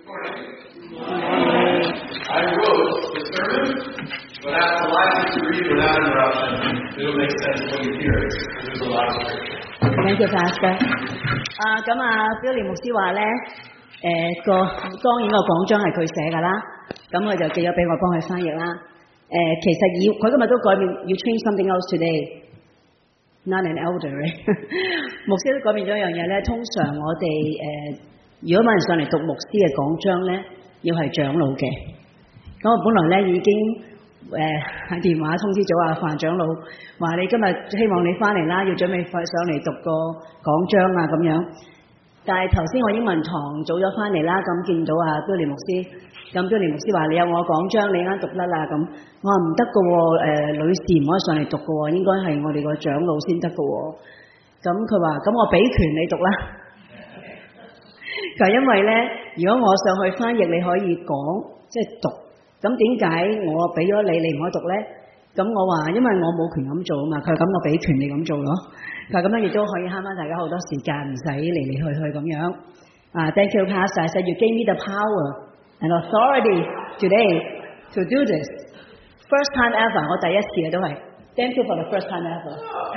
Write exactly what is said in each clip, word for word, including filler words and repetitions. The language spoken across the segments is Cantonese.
I wrote the sermon, but asked Elijah to read without interruption. It'll make sense when you hear it. There's a lot of scripture. Thank you, Pastor. 啊，咁啊，標連牧師話咧，誒、個當然個講章係佢寫㗎啦，咁佢就寄咗俾我幫佢翻譯啦。誒、其實要佢今日都改變，要 change something else today。Not an elder，牧師都改變咗一樣嘢咧。通常我哋誒、如果揾人上嚟讀牧師嘅講章咧，要係長老嘅。咁我本來咧已經誒喺、電話通知咗阿范長老，話你今日希望你翻嚟啦，要準備快上嚟讀個講章啊咁樣。但係頭先我英文堂早咗翻嚟啦，咁見到阿標連牧師，咁標連牧師話你有我講章，你啱讀得啦咁。我話唔得㗎喎，誒、女士唔可以上嚟讀㗎喎，應該係我哋個長老先得㗎喎。咁佢話咁我俾權你讀啦。就因為咧，如果我上去翻譯，你可以講即係讀。咁點解我俾咗你，你唔可以讀咧？咁我話因為我冇權咁做啊嘛，佢話咁我俾權你咁做咯。佢話咁樣亦都可以慳翻大家好多時間，唔使嚟嚟去去咁樣。啊、uh, ，Thank you, Pastor. I said you gave me the power and authority today to do this. First time ever， 我第一次嘅都係。Thank you for the first time ever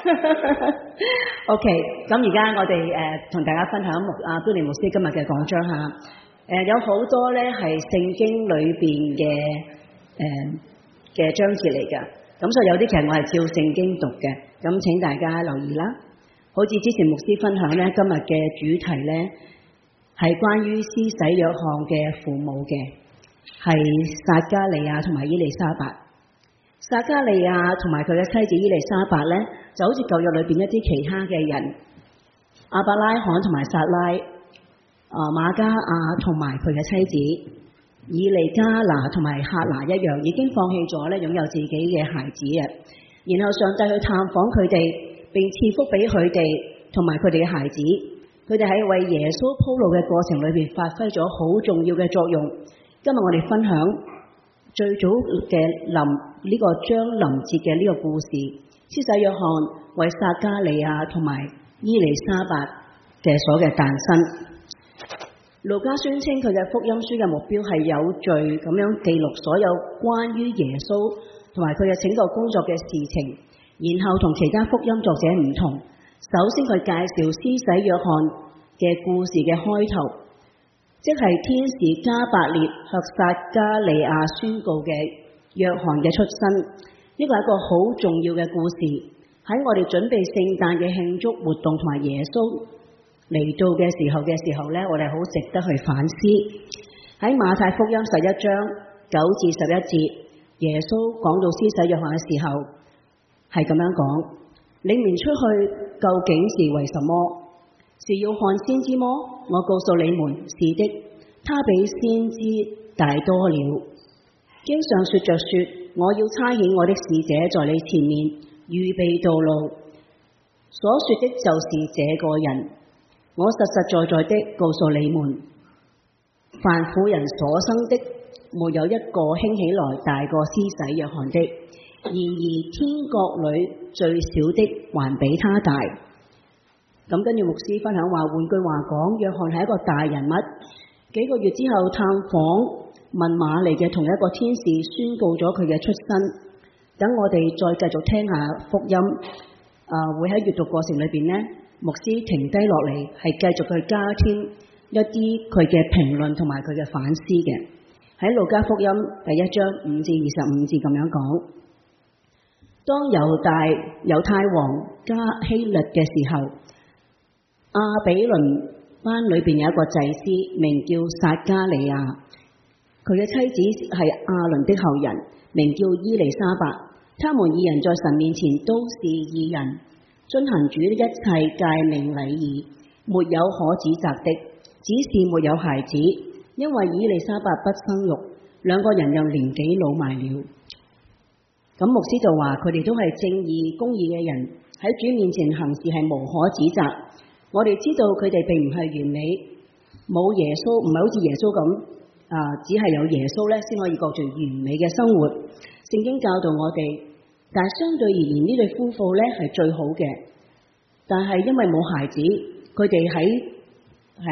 。OK， 咁而家我哋誒同大家分享牧啊標連牧師今日嘅講章嚇。誒、有好多咧係聖經裏邊嘅誒嘅章節嚟㗎，咁所以有啲其實我係照聖經讀嘅，咁請大家留意啦。好似之前牧師分享咧，今日嘅主題咧係關於施洗約翰嘅父母嘅，係撒迦利亞同埋伊利沙伯。撒迦利亞同埋佢嘅妻子伊利沙伯咧，就好似舊約裏邊一啲其他嘅人，亞伯拉罕同埋撒拉。啊，馬加亞同埋佢嘅妻子以利加拿同埋赫拿一樣，已經放棄咗咧擁有自己嘅孩子啊。然後上帝去探訪佢哋，並賜福俾佢哋同埋佢哋嘅孩子。佢哋喺為耶穌鋪路嘅過程裏邊發揮咗好重要嘅作用。今日我哋分享最早嘅臨呢個將臨節嘅呢個故事，施洗約翰為撒迦利亞同埋伊利沙伯嘅所嘅誕生。路加宣稱佢嘅福音書嘅目標係有序咁樣記錄所有關於耶穌同埋佢嘅拯救工作嘅事情，然後同其他福音作者唔同。首先佢介紹施洗約翰嘅故事嘅開頭，即係天使加百列向撒迦利亞宣告嘅約翰嘅出生。呢個係一個好重要嘅故事，喺我哋準備聖誕嘅慶祝活動同埋耶穌嚟到嘅時候嘅時候咧，我哋好值得去反思。喺馬太福音十一章九至十一節，耶穌講到施洗約翰嘅時候係咁樣講：你們出去究竟是為什麼？是要看先知麼？我告訴你們，是的，他比先知大多了。經上說着說，我要差遣我的使者在你前面預備道路。所說的就是這個人。我實實在在的告訴你們，凡婦人所生的，沒有一個興起來大過施洗約翰的。然而天國裏最小的還比他大。咁跟住牧師分享話，換句話講，約翰係一個大人物。幾個月之後探訪問馬利嘅同一個天使宣告咗佢嘅出生。等我哋再繼續聽下福音，啊、呃、會喺閱讀過程裏邊呢。牧師停低落嚟，係繼續去加添一啲佢嘅評論同埋佢嘅反思嘅。喺路加福音第一章五至二十五節咁樣講：當猶大猶太王加希律嘅時候，亞比倫班裏邊有一個祭司，名叫撒迦利亞，佢嘅妻子係亞倫的後人，名叫伊利沙伯。他們二人在神面前都是義人，遵行主的一切誡命禮儀，沒有可指責的，只是沒有孩子，因為伊利沙伯不生育，兩個人又年紀老邁了。咁牧師就話佢哋都係正義公義嘅人，喺主面前行事係無可指責。我哋知道佢哋並唔係完美，冇耶穌，唔係好似耶穌咁啊，只係有耶穌咧先可以過住完美嘅生活。聖經教導我哋。但係相對而言，呢對夫婦咧係最好嘅。但係因為冇孩子，佢哋喺誒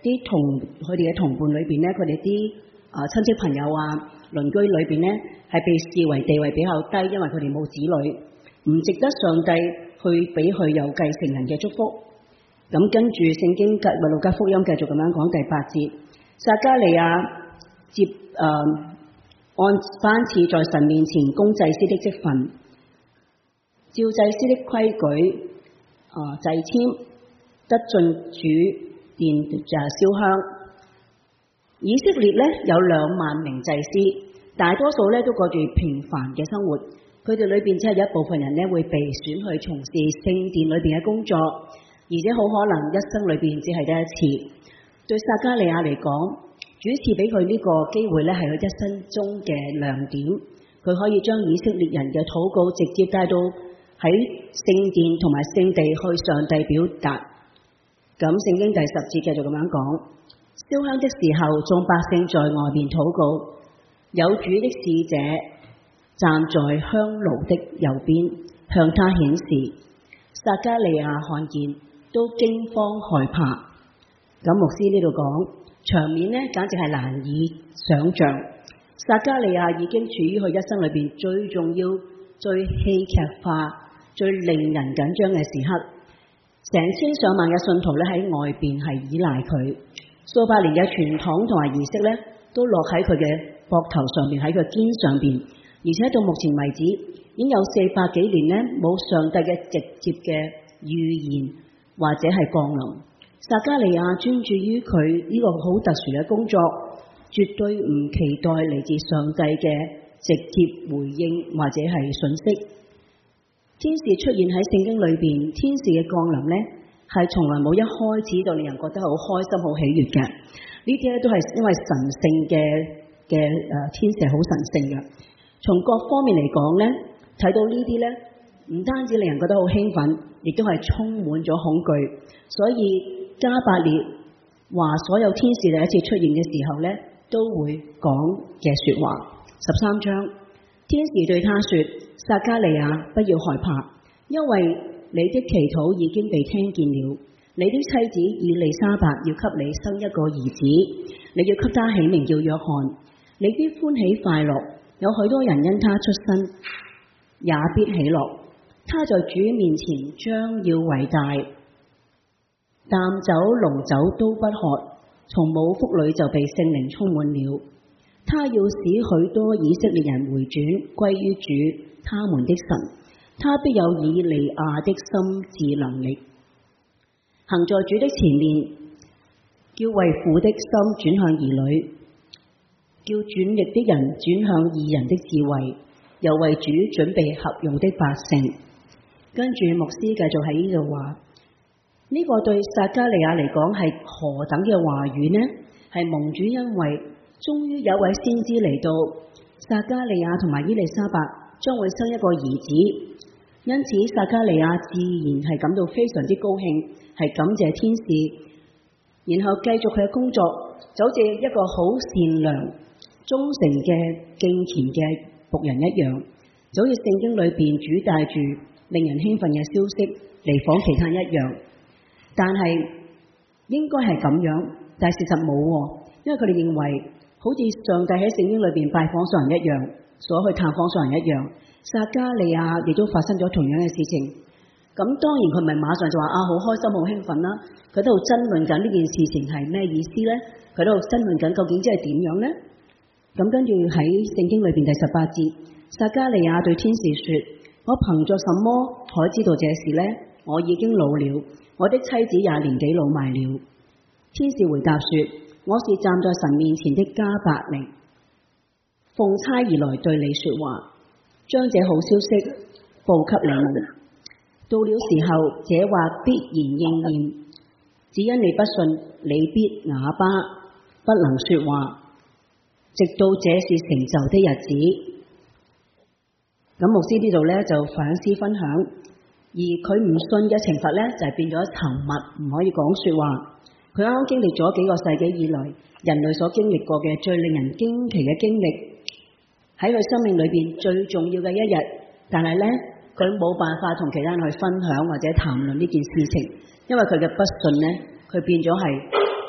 啲同佢哋嘅同伴裏邊咧，佢哋啲啊親戚朋友啊、鄰居裏邊咧，係被視為地位比較低，因為佢哋冇子女，唔值得上帝去俾佢有繼承人嘅祝福。咁跟住聖經嘅路加福音繼續咁樣講第八節，撒迦利亞接誒、呃、按班次在神面前供祭司的職分，照祭司的規矩啊、呃、祭籤，得進主殿就燒香。以色列咧有兩萬名祭司，大多數咧都過住平凡嘅生活，佢哋裏邊只係有一部分人咧會被選去從事聖殿裏邊嘅工作。而且好可能一生裏邊只係得一次。對撒迦利亞嚟講，主賜俾佢呢個機會咧，係佢一生中嘅亮點。佢可以將以色列人嘅禱告直接帶到喺聖殿同埋聖地去上帝表達。咁聖經第十節繼續咁樣講：燒香的時候，眾百姓在外面禱告，有主的使者站在香爐的右邊，向他顯示。撒迦利亞看見，都驚慌害怕。咁牧師呢度講場面呢，簡直係難以想像。撒迦利亞已經處於佢一生裏邊最重要、最戲劇化、最令人緊張嘅時刻。成千上萬嘅信徒咧喺外邊係依賴佢，數百年嘅傳統同埋儀式咧都落喺佢嘅膊頭上邊，喺佢肩上邊，而且到目前為止已經有四百幾年咧冇上帝嘅直接嘅預言或者係降臨。撒迦利亞專注於佢呢個好特殊嘅工作，絕對唔期待嚟自上帝嘅直接回應或者係訊息。天使出現喺聖經裏邊，天使嘅降臨呢係從來冇一開始就令人覺得好開心、好喜悅嘅。呢啲咧都係因為神聖嘅嘅誒天使係好神聖嘅。從各方面嚟講呢，睇到呢啲呢，唔單止令人覺得好興奮，亦都係充滿咗恐懼。所以加百列話所有天使第一次出現嘅時候呢，都會講嘅說話。十三章，天使對他說：撒迦利亞，不要害怕，因為你的祈禱已經被聽見了。你的妻子以利沙伯要給你生一個兒子，你要給他起名叫約翰。你必歡喜快樂，有許多人因他出生也必喜樂。他在主面前將要偉大，淡酒濃酒都不喝，從母腹裏就被聖靈充滿了。他要使許多以色列人回轉歸於主他們的神，他必有以利亞的心智能力，行在主的前面，叫為父的心轉向兒女，叫轉逆的人轉向義人的智慧，又為主準備合用的百姓。跟住牧師繼續喺呢度話，呢、這個對撒迦利亞嚟講係何等嘅話語呢？係蒙主因為終於有位先知嚟到，撒迦利亞同埋伊利沙伯將會生一個兒子，因此撒迦利亞自然係感到非常之高興，係感謝天使，然後繼續佢嘅工作，就好似一個好善良、忠誠嘅敬虔嘅僕人一樣，就好似聖經裏邊主帶住令人興奮嘅消息嚟訪其他一樣。但係應該係咁樣，但係事實冇，因為佢哋認為好似上帝喺聖經裏邊拜訪上人一樣，所去探訪上人一樣，撒迦利亞亦都發生咗同樣嘅事情。咁當然佢唔係馬上就話啊好開心好興奮啦，佢都喺度爭論緊呢件事情係咩意思呢？佢都喺度爭論緊究竟即係點樣呢？咁跟住喺聖經裏邊第十八節，撒迦利亞對天使說：我憑着什麼可知道這事呢？我已經老了，我的妻子也年紀老邁了。天使回答說：我是站在神面前的加百列，奉差而來對你說話，將這好消息報給你們。到了時候，這話必然應驗，只因你不信，你必啞巴，不能說話，直到這是成就的日子。咁牧師呢度咧就反思分享，而佢唔信嘅懲罰咧就係變咗沉默，唔可以講說話。佢啱啱經歷咗幾個世紀以來人類所經歷過嘅最令人驚奇嘅經歷，喺佢生命裏邊最重要嘅一日，但係咧佢冇辦法同其他人去分享或者談論呢件事情，因為佢嘅不信咧，佢變咗係好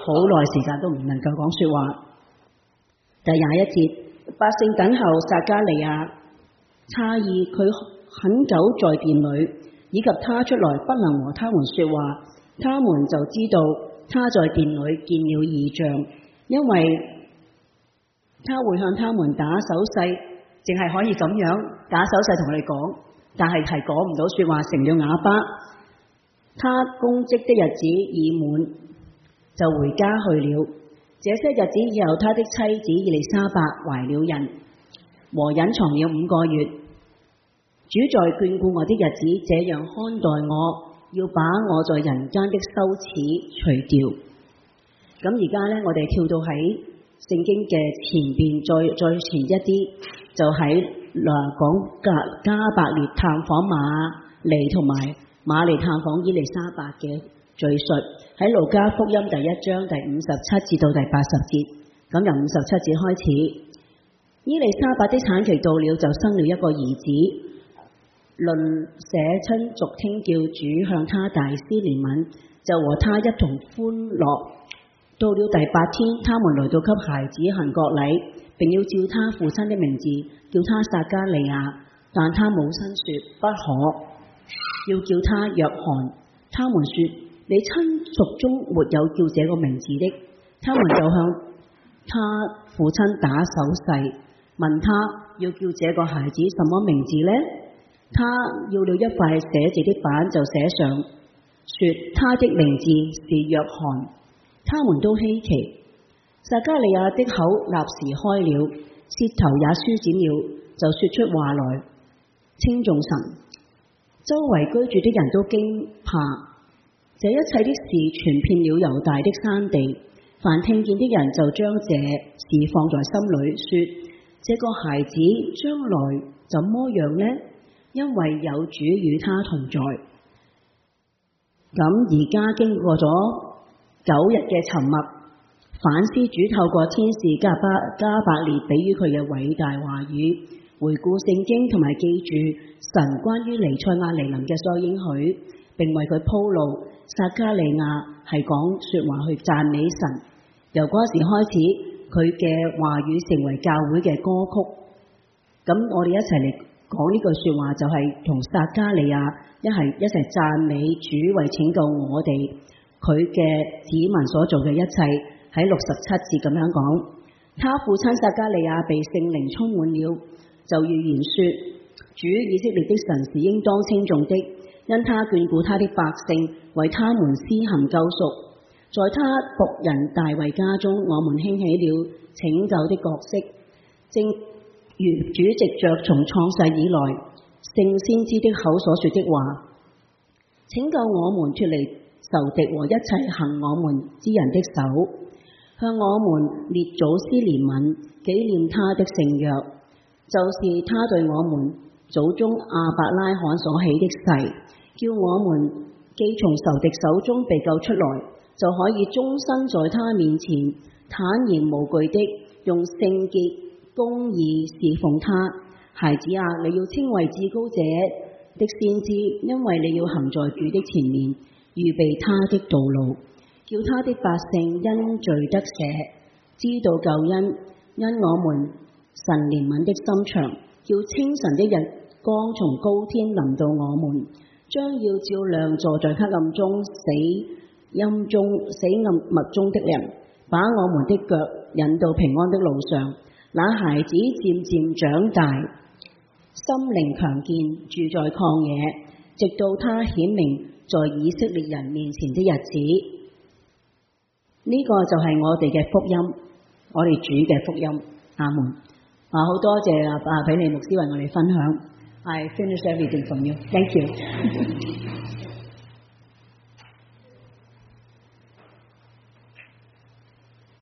好耐時間都唔能夠講說話。第廿一節，百姓等候撒迦利亞，詫異佢很久在殿裏，以及他出來不能和他們說話，他們就知道他在殿裏見了異象，因為他會向他們打手勢，淨係可以咁樣打手勢同佢哋講，但係係講唔到說話，成了啞巴。他供職的日子已滿，就回家去了。這些日子以後，他的妻子以利沙伯懷了孕，和隱藏了五個月。主在眷顧我的日子，這樣看待我，要把我在人間的羞恥除掉。咁而家呢，我哋跳到喺聖經嘅前邊，再再前一啲，就喺嗱講加加百列探訪馬利同埋馬利探訪伊利沙伯嘅敘述，喺路加福音第一章第五十七至到第八十節。咁由五十七節開始，伊利沙伯的產期到了，就生了一個兒子。鄰舍親族聽叫主向他大施憐憫，就和他一同歡樂。到了第八天，他們來到給孩子行割禮，並要照他父親的名字叫他撒迦利亞，但他母親說不可，要叫他約翰。他們說你親屬中沒有叫這個名字的。他們就向他父親打手勢，問他要叫這個孩子什麼名字呢？他要了一塊寫字的板，就寫上說他的名字是約翰。他們都稀奇。撒迦利亞的口立時開了，舌頭也舒展了，就說出話來，稱頌神。周圍居住的人都驚怕。這一切的事傳遍了猶大的山地，凡聽見的人就將這事放在心裏，說這個孩子將來怎麼樣呢？因為有主與他同在。咁而家經過咗九日嘅沉默，反思主透過天使加巴加百列俾予佢嘅偉大話語，回顧聖經同埋記住神關於彌賽亞嚟臨嘅所有應許，並為佢鋪路。撒迦利亞係講說話去讚美神，由嗰時開始，佢嘅話語成為教會嘅歌曲。咁我哋一齊嚟講呢句說話，就係同撒迦利亞一係一齊讚美主為拯救我哋佢嘅子民所做嘅一切。喺六十七節咁樣講，他父親撒迦利亞被聖靈充滿了，就預言說，主以色列的神是應當稱頌的，因他眷顧他的百姓，為他們施行救贖。在他僕人大衛家中，我們興起了拯救的角色，正如主藉着從創世以來聖先知的口所說的話，拯救我們脫離仇敵和一切行我們之人的手，向我們列祖施憐憫，紀念他的聖約，就是他對我們祖宗亞伯拉罕所起的誓，叫我們既從仇敵手中被救出來，就可以終身在他面前坦然無懼的用聖潔公義侍奉他。孩子啊，你要稱為至高者的先知，因為你要行在主的前面，預備他的道路，叫他的百姓因罪得赦，知道救恩，因我們神憐憫的心腸，叫清晨的日光從高天臨到我們，將要照亮坐在黑暗中死陰中死暗密中的人，把我們的腳引到平安的路上。那孩子漸漸長大，心靈強健，住在曠野，直到他顯明在以色列人面前的日子。呢、這個就係我哋嘅福音，我哋主嘅福音。阿門。啊，好多謝啊啊，俾你牧師為我哋分享。I finish everything from you. Thank you.